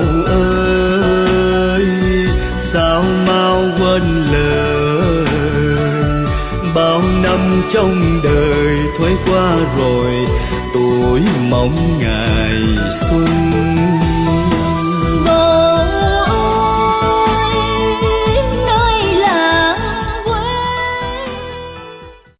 ơi, sao mau quên lời. Bao năm trong đời thoái qua rồi, tuổi mong ngày xuân